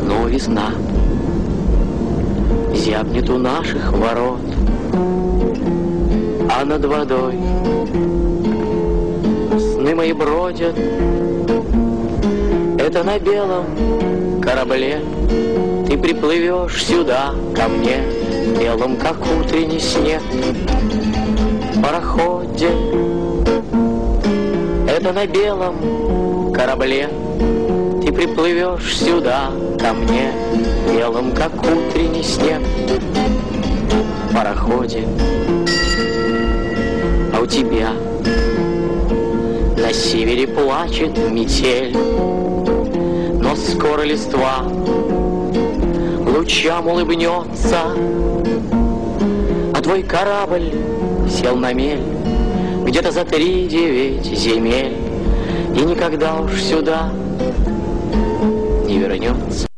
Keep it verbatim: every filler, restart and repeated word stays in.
снова весна зябнет у наших ворот, а над водой сны мои бродят. Это на белом корабле ты приплывешь сюда ко мне, белым, как утренний снег, пароходе. Это на белом корабле ты приплывешь сюда ко мне, белым, как утренний снег, пароходе. А у тебя на севере плачет метель, но скоро листва лучам улыбнется, а твой корабль сел на мель где-то за три девять земель и никогда уж сюда не вернется.